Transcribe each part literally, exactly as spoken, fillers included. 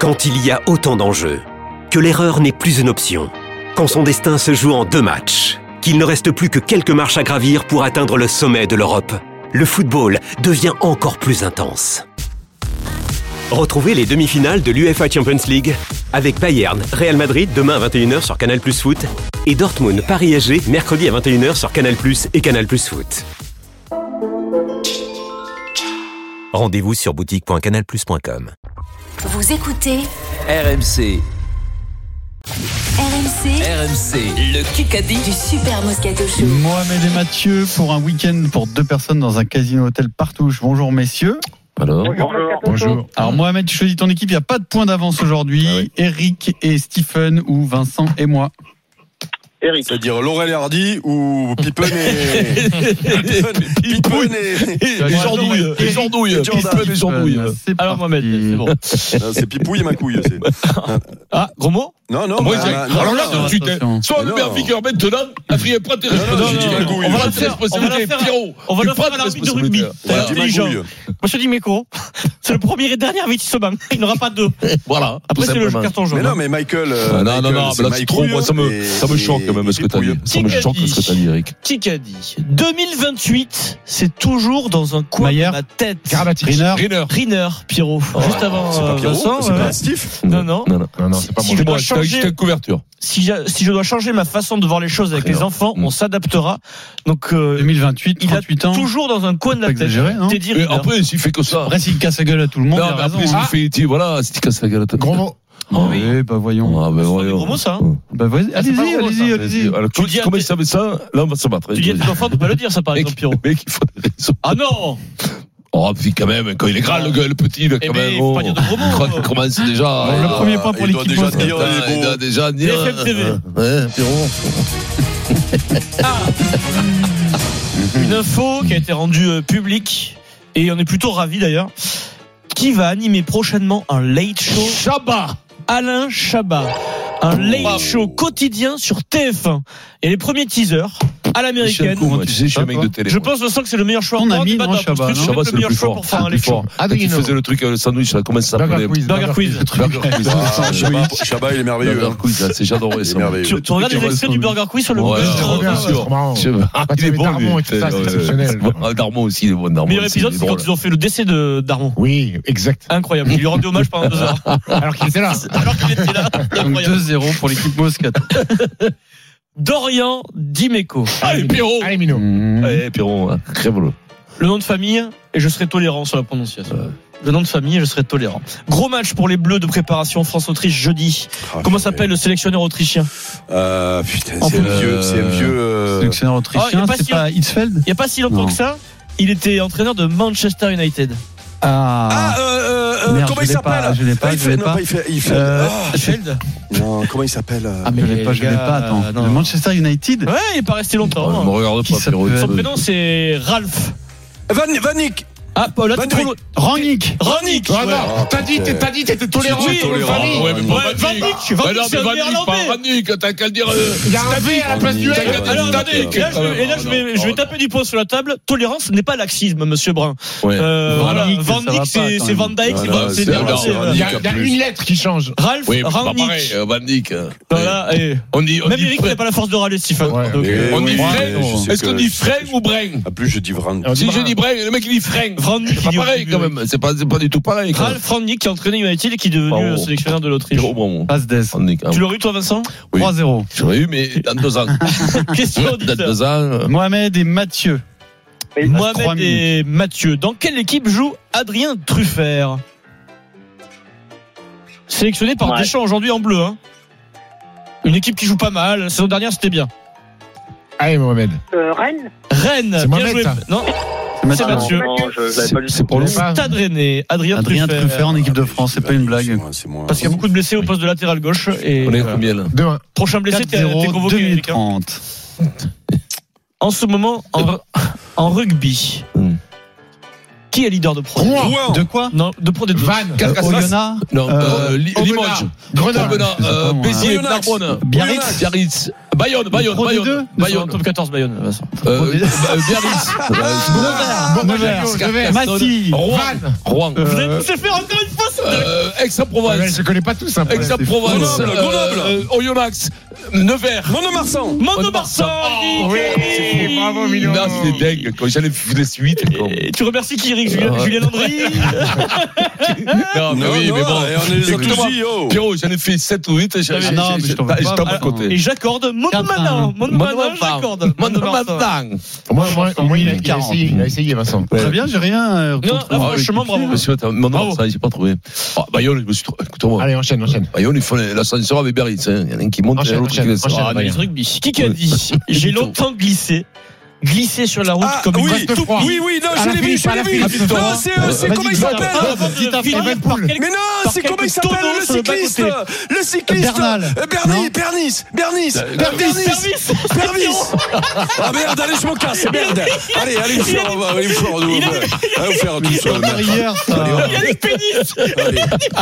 Quand il y a autant d'enjeux, que l'erreur n'est plus une option, quand son destin se joue en deux matchs, qu'il ne reste plus que quelques marches à gravir pour atteindre le sommet de l'Europe, le football devient encore plus intense. Retrouvez les demi-finales de l'UEFA Champions League avec Bayern, Real Madrid demain à vingt et une heures sur Canal Plus Foot et Dortmund, Paris S G mercredi à vingt et une heures sur Canal Plus et Canal Plus Foot. Rendez-vous sur boutique point canal plus point com. Vous écoutez R M C. R M C, R M C, le Kikadi du Super Moscato Show. Mohamed et Mathieu pour un week-end pour deux personnes dans un casino hôtel Partouche. Bonjour messieurs. Alors, Bonjour. Bonjour. Alors Mohamed, tu choisis ton équipe, il n'y a pas de point d'avance aujourd'hui. Ah oui. Eric et Stephen ou Vincent et moi. Eric. C'est-à-dire Laurel et Hardy ou Pippen et... Pippen et... Les jandouilles. Les jandouilles. Pippen et jandouilles. Alors Mohamed, c'est bon. C'est Pipouille et ma couille. Ah, gros mot? Non, non. Moi, bah, bah, non, alors là, non, tout de suite, hein. Soit le meilleur vigueur maintenant, Adrien Pratt et responsabilité. On va la faire, on va la faire, Pierrot. on va la faire à l'arbitre de rugby. C'est intelligent. Monsieur Dimeco, c'est le premier et dernier avertissement. Il n'y aura pas deux. Voilà. Après, c'est le carton jaune. Mais non, mais Michael. Non, non, non, là, c'est trop. Moi, ça me, ça me choque quand même ce que t'as dit. Ça me choque ce que t'as dit, Eric. Kikadi. deux mille vingt-huit, c'est toujours dans un coin de ma tête. Riner. Riner. Riner, Pierrot. Juste avant Vincent. C'est pas Steve? Non, non. Non, non, c'est pas moi. C'est moi, j'étais une couverture. Si je, si je dois changer ma façon de voir les choses avec Rien. les enfants, mmh. on s'adaptera. Donc, euh, deux mille vingt-huit, trente-huit il a ans. toujours dans un coin de la tête. Exagéré, non? Mais après, s'il fait que ça. Après, s'il casse la gueule à tout le monde, non, il a mais raison. après, s'il hein. fait, voilà, s'il casse la gueule à tout le monde. Gros mot. Oh oui, oui, bah voyons. Ah, bah voyons. C'est gros mot, ça. Hein. Bah vas-y, ah, allez-y, gros, allez-y, ça. allez-y. Alors, tu dis comment il savait ça? Là, on va se battre. Tu dis à tes enfants de ne pas le dire, ça, par exemple, Pierrot. Mec, il faut des raisons. Ah non! Oh, puis quand même, quand il est grand, le gars, le petit, là, quand eh même. Il faut pas dire de gros mots. Il commence déjà. Bon, le premier point pour l'équipe. Il doit déjà dire, il doit déjà dire. B F M T V. Ouais, Pierrot. Ah. Une info qui a été rendue euh, publique, et on est plutôt ravis d'ailleurs. Qui va animer prochainement un late show? Chabat. Alain Chabat. Un late show quotidien sur T F un. Et les premiers teasers à l'américaine. Tu sais, je suis un mec de télé. Je pense Vincent que c'est le meilleur choix. On a mis non, Chabat. Chabat, c'est le plus fort. Pour faire un late show. Il faisait le truc avec le sandwich, là, comment ça s'appelait? Burger Quiz. Burger Quiz. Chabat, il est merveilleux. Burger Quiz, c'est j'adorais ça. Tu regardes les extraits du Burger Quiz sur le Google. Bien sûr. Il est bon, Darmon et tout ça, c'est exceptionnel. Darmon aussi, il est bon. Darmon. Meilleur épisode, c'est quand ils ont fait le décès de Darmon. Oui, exact. Incroyable. Il lui rendait hommage pendant deux heures. Alors qu'il était là. Alors qu'il était là. Donc deux zéro pour l'équipe Moscato. Dorian Dimeco. Allez, Pierrot. Allez, Mino. Allez, Pierrot, crève-le. Le nom de famille, et je serai tolérant sur la prononciation. Ouais. Le nom de famille, et je serai tolérant. Gros match pour les Bleus de préparation France-Autriche jeudi. Oh, comment s'appelle le sélectionneur autrichien? Euh, putain, c'est un vieux, c'est un vieux, euh... sélectionneur autrichien, oh, c'est si pas Hitzfeld? Il n'y a pas si longtemps non. que ça. Il était entraîneur de Manchester United. Ah, ah euh, euh, Merde, comment il s'appelle? Je l'ai pas, je l'ai pas. Il fait, il fait, euh, oh, Feld. Non, comment il s'appelle? Ah, mais je l'ai pas, je l'ai pas, attends. Euh, le Manchester United? Ouais, il est pas resté longtemps. Ne me regarde pas, Pierrot. Son prénom, c'est Ralph. Van, Vanik. Ah, Paul, là, trop... Rangnick. Rangnick. Ah, ouais. T'as dit, t'as dit, t'étais tolérant. Oui, tolérant. Ouais, mais pas Vanik. Vanik, c'est un néerlandais. Vanik, t'as qu'à le dire. Il y a un V à la place du L. Alors, attendez. Et là, je vais, je vais taper du poing sur la table. Tolérance n'est pas laxisme, monsieur Brun. Ouais. Voilà. Vanik, c'est Van Dijk, c'est néerlandais. Il y a une lettre qui change. Ralph, Rangnick. Vanik. Voilà, on dit. Même Eric n'a pas la force de râler, Stephen. On dit frein. Est-ce qu'on dit frein ou brin? En plus, je dis Vrand. Si je dis brin, le mec, il dit frein. C'est pas pareil. Quand même, c'est pas, c'est pas du tout pareil. Ralph Rangnick qui a entraîné United et qui est devenu oh, sélectionneur de l'Autriche. Oh, bon, Passe des. Tu l'aurais eu toi, Vincent? Oui. trois zéro. J'aurais eu, mais dans deux ans. Question dans deux ans. Mohamed et Mathieu. Et Mohamed et Mathieu. Dans quelle équipe joue Adrien Truffert? Sélectionné par ouais. Deschamps aujourd'hui en bleu. Hein. Une équipe qui joue pas mal. La saison dernière, c'était bien. Allez, Mohamed. Euh, Rennes. Rennes. C'est bien Mohamed, joué. Ça. Non. C'est Mathieu. Non, je, je pas c'est pour le Stade Rennais. Adrien, Adrien Truffert. Truffert en équipe de France, c'est pas une blague. C'est moi, c'est moi. Parce qu'il y a beaucoup de blessés au poste de latéral gauche. Et on est combien là? deux un. Prochain blessé, t'es convoqué. deux mille trente. En ce moment, en, en rugby. Hmm. Qui est leader de Pro? Rouen. De quoi? Non, de Pro des deux. Van. Oyonnax. Non, euh, Limoges. Grenoble. Béziers. Narbonne. Biarritz. Biarritz. Bayonne. Bayonne. Bayonne. Bayonne. Top quatorze, Bayonne. Biarritz. Nevers. Massy. Rouen. Rouen. Vous allez tous les faire encore une fois. Aix-en-Provence. Je connais pas tous. Hein, Aix-en-Provence. Grenoble, Grenoble. Oyonnax. Nevers. Mont-de-Marsan. Mont-de-Marsan. Oui, bravo, Mignon. Non, c'est dingue. Quand j'en ai fait les suites. Et tu remercies qui, Eric? Julien, Julien Landry? Non, mais oui, mais bon. On est les Écoute-moi, tous dit, oh. Pierrot, j'en ai fait sept ou huit. Ah non, mais je t'en veux Je pas. t'en à côté. Et j'accorde Mont-de-Marsan. Mont-de-Marsan, j'accorde. Mont-de-Marsan. Moi, moi, moi, il a quarante. essayé, il a essayé, Vincent. Très bien, j'ai rien. euh, Non, contre- là, franchement, bravo. Monsieur, Mont-de-Marsan, j'ai pas trouvé. Ah, Bayonne, je me suis trouvé. Écoute-moi. Allez, enchaîne, enchaîne. Bayonne, il faut l'ascenseur avec Biarritz. Il y en a un qui monte et Enchaîne, l'autre qui enchaîne, descend. enchaîne. Ah, Dans les merde. rugby. Qui a dit? J'ai longtemps glissé. Glissé sur la route Ah, comme une oui, vache de tout- froid. oui, oui, non, À je la l'ai vu, Philippe, je à la l'ai vu. Philippe, Non, Florent. c'est, euh, c'est, Vas-y, comment il dis-moi. s'appelle? Avant de Finir finir par Evenpool. quelques- Mais non, par c'est comment il quelques s'appelle tonneaux le sur le cycliste? bas-côté. Le cycliste Bernal. Euh, Bernie, Non. Bernis, Bernis, Euh, Bernis, Pervis. Pervis. Ah merde, allez, je m'en casse, merde. Allez, allez, vous faire, on va allez vous faire, on va- Il a- allez vous faire tout ça. Encore hier, ça. Il y a des pénis. Allez.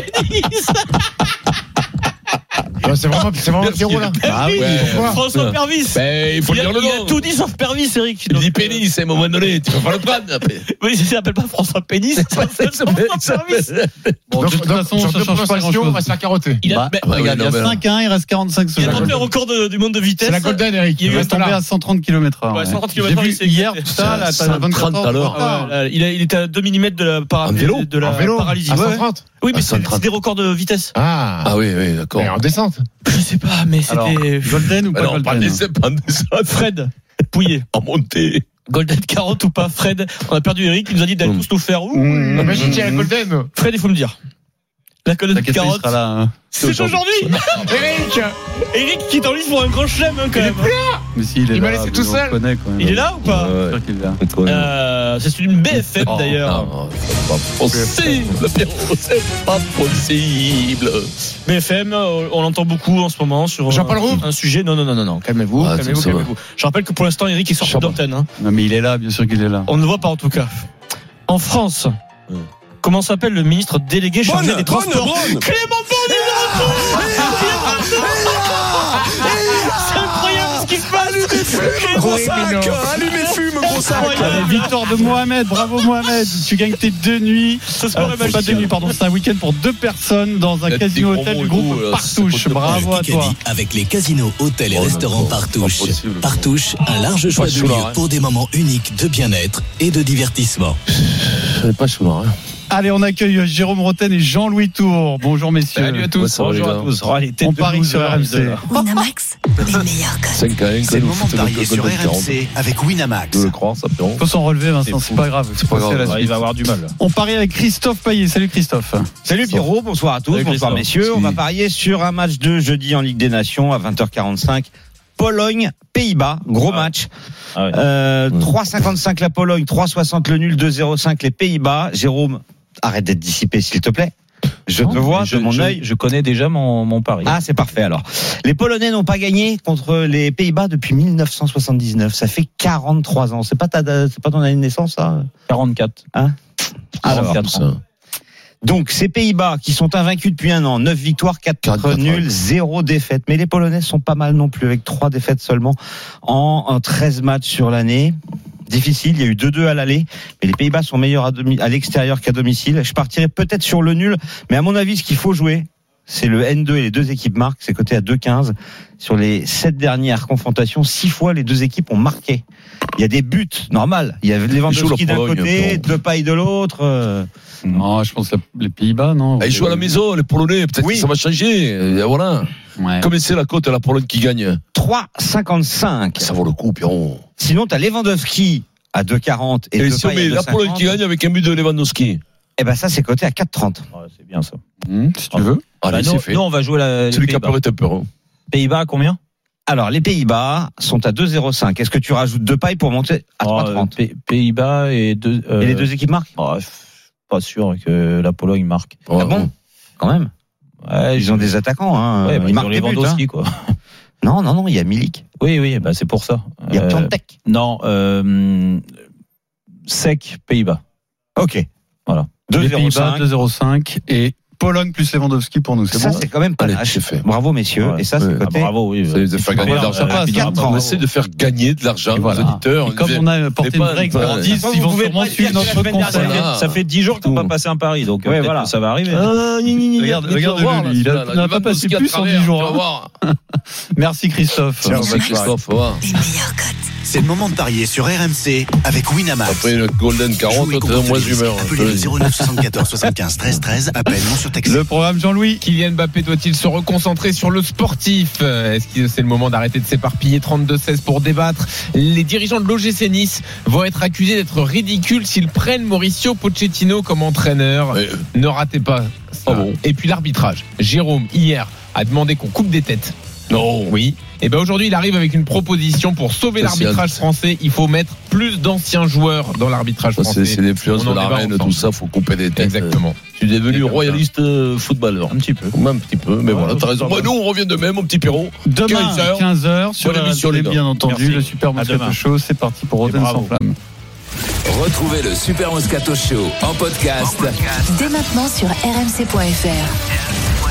Ouais, C'est vraiment, c'est vraiment Pierrot, là. Ah oui, pourquoi François Pervis. Ben, il faut Il dire a, le il a nom. tout dit sauf Pervis, Eric. Il dit pénis à un moment donné. Tu peux pas le prendre après. Oui, ça s'appelle pas François Pénis. Ça s'appelle François Pervis. Bon, de toute façon, ça change pas grand-chose. On va se faire carotter. Il a, Bah, mais- ouais, Regarde, il y a non, mais- cinq à un, il reste quarante-cinq il a secondes. battu le record de- du monde de vitesse. C'est la Golden, Eric. Il Il est reste tombé tombé à à cent trente kilomètres heure. Ouais, cent trente kilomètres J'ai heure, vu il s'est hier, éclaté. tout ça, là, t'as cent trente vingt-quatre à l'heure. Ah ouais, là, il, a, il était à deux millimètres de la, para- En vélo de la En vélo, paralysie. à Ouais, cent ouais. trente. Oui, mais À c'est cent trente. c'est des records de vitesse. Ah, Ah oui, oui, d'accord. mais en descente. Je sais pas, mais Alors, c'était Golden ou Mais pas non, pas Golden? des pas des Fred Pouillet. en montée. Golden carotte ou pas, Fred? On a perdu Eric, il nous a dit d'aller Mm. tous nous faire. Ouh. Mmh, Imagine, il y a la Golden. Fred, il faut me dire. La Golden T'inquiète pas, il carotte. sera là. hein. C'est aujourd'hui. Eric, Eric qui est en lice pour un grand chelem, hein, quand même. mais si, il est Il m'a là, laissé mais tout on seul. le connaît, quand même. Il est là ou pas? Ouais, Sûr qu'il est là. ouais. Euh, C'est une B F M Oh, d'ailleurs. non, c'est pas possible, Pierrot, c'est pas possible. B F M, euh, on l'entend beaucoup en ce moment sur Jean-Paul euh, Roux. un sujet. Non, non, non, non, non. Calmez-vous, Ah, calmez-vous, ça va. calmez-vous. Je rappelle que pour l'instant, Eric est sorti Jean-Paul. d'antenne. Hein. Non, mais il est là, bien sûr qu'il est là. On ne le voit pas en tout cas. En France, Mm. comment s'appelle le ministre délégué chargé Bonne, des transports? bonne, Clément Beaune, il est de retour. C'est incroyable ce qui se passe. Gros Oui, sac, mais non. allumez fume, gros sac. Allez, victoire de Mohamed, bravo Mohamed. Tu gagnes tes deux nuits. Ce Euh, sport est c'est pas magique. deux nuits, pardon, c'est un week-end pour deux personnes dans un Il y a casino des hôtel gros du mots, groupe là, Partouche. c'est pas Bravo à toi. Kikadi avec les casinos, hôtels et Oh, restaurants d'accord. Partouche. Pas possible. Partouche, un large choix Pas de sous lieux l'arrêt. pour des moments uniques de bien-être et de divertissement. C'est pas souvent, hein. Allez, on accueille Jérôme Roten et Jean-Louis Tour. Bonjour messieurs. Salut à tous. Ouais, ça va, les gars. Oh, les têtes On de parie loser, sur R M C. Winamax, les meilleurs codes. cinq à un, C'est le moment de parier sur R M C avec Winamax. De le croire, ça, Pierrot. Faut s'en relever Vincent, c'est pas grave. C'est pas grave. Passer à la Ouais, suite. Il va avoir du mal. On parie avec Christophe Payet. Salut Christophe. Salut Pierrot, bonsoir à tous, Salut bonsoir Christophe. messieurs. On va parier sur un match de jeudi en Ligue des Nations à vingt heures quarante-cinq. Pologne, Pays-Bas, gros Ah ouais. match. Ah ouais. Euh, trois cinquante-cinq la Pologne, trois soixante le nul, deux zéro cinq les Pays-Bas. Jérôme, arrête d'être dissipé s'il te plaît. Je te vois de mon œil. Je connais déjà mon, mon pari. Ah, c'est parfait alors. Les Polonais n'ont pas gagné contre les Pays-Bas depuis mille neuf cent soixante-dix-neuf. Ça fait quarante-trois ans. C'est pas ta, c'est pas ton année de naissance, ça? quarante-quatre. Alors, quarante-quatre ans. donc, ces Pays-Bas qui sont invaincus depuis un an, neuf victoires, quatre quatre nuls, zéro défaite. Mais les Polonais sont pas mal non plus, avec trois défaites seulement en, en treize matchs sur l'année. Difficile, il y a eu deux deux à l'aller, mais les Pays-Bas sont meilleurs à, demi, à l'extérieur qu'à domicile. Je partirais peut-être sur le nul, mais à mon avis, ce qu'il faut jouer, c'est le N deux et les deux équipes marquent, c'est coté à deux quinze. Sur les sept dernières confrontations, six fois les deux équipes ont marqué. Il y a des buts, normal. Il y a Lewandowski d'un côté, Depay de l'autre. Euh... Non, je pense que les Pays-Bas, non. Ah, ils jouent à la maison, les Polonais. Peut-être Oui. que ça va changer. Et voilà. Ouais. Comme c'est la cote à la Pologne qui gagne. trois cinquante-cinq. Ça vaut le coup, Pierrot. Sinon, t'as Lewandowski à deux quarante et, Et Depay si on à met deux la Pologne cinquante. qui gagne avec un but de Lewandowski. Eh ben ça, c'est coté à quatre trente. C'est bien ça. Mmh, si tu veux. Allez, Bah, c'est nous, fait. nous, on va jouer la, les Celui qui a Pays-Bas. peur est un peur. hein. Pays-Bas à combien? Alors, les Pays-Bas sont à deux zéro cinq. Est-ce que tu rajoutes deux pailles pour monter à Oh, trois trente? Pays- Pays-Bas et deux. euh, Et les deux équipes marquent? oh, je suis pas sûr que la Pologne marque. Ouais, Ah bon? Quand même. Ouais, Ils ont des attaquants, hein. Ouais, bah, ils ils marquent ont des buts, Lewandowski, hein. quoi. Non, non, non, il y a Milik. Oui, oui, bah c'est pour ça. Il y a Euh, Piątek. Non, euh, sec Pays-Bas. Ok. Voilà. Les Pays-Bas, deux zéro cinq. deux zéro cinq et Pologne plus Lewandowski pour nous. C'est ça, bon. c'est quand même pas Allez, lâche. c'est fait. Bravo, messieurs. Ouais. Et ça, c'est Ouais. côté. Ah, bravo, oui. Ça de faire gagner de l'argent. Euh, quatre ans. On essaie de faire gagner de l'argent aux Voilà. auditeurs. Et comme on a porté une pas- vraie pas- expertise, Vous ils vont pouvez sûrement pas suivre dire que notre la semaine conseil. dernière, Voilà. Ça fait dix jours qu'on n'a pas passé un pari, donc Ouais, peut-être voilà. que ça va arriver. Ah, gni, gni, gni, Regarde, gni, regarde tu vas voir, lui, il là, a- là, il n'a là, pas passé Lewandowski à plus en travers, dix jours, tu vas hein. voir. Merci Christophe. Merci Christophe. ouais. Les meilleures cotes. C'est le moment de parier sur R M C avec Winamax. Après une golden carotte, Jouez t'es contre en moins les risques. d'humeur. Appelez le zéro neuf soixante-quatorze soixante-quinze treize treize. Appel non surtaxé. Le programme Jean-Louis. Kylian Mbappé doit-il se reconcentrer sur le sportif ? Est-ce que c'est le moment d'arrêter de s'éparpiller ? Trente-deux seize pour débattre. Les dirigeants de l'O G C Nice vont être accusés d'être ridicules s'ils prennent Mauricio Pochettino comme entraîneur. Ouais. Ne ratez pas ça. Ah bon. Et puis l'arbitrage. Jérôme, hier, a demandé qu'on coupe des têtes. Non. Oui. Et ben aujourd'hui, il arrive avec une proposition pour sauver Ça, c'est l'arbitrage un- français. Il faut mettre plus d'anciens joueurs dans l'arbitrage Ça, français. C'est c'est l'influence On en de la débat reine, ensemble. tout ça, faut couper des têtes. Exactement. Tu es devenu C'est comme royaliste euh, footballeur. Un petit peu. Même un petit peu, mais Ouais, voilà, t'as c'est raison. pas Moi, mal. nous, on revient de même, mon petit Pierrot. Demain, quinze heures. quinze heures, sur Bonne la émission, les gars. bien entendu, Merci. le Super À Moscato demain. Show. C'est parti pour Rotten bravo. sans flamme. Retrouvez le Super Moscato Show en podcast Dès maintenant sur r m c point f r.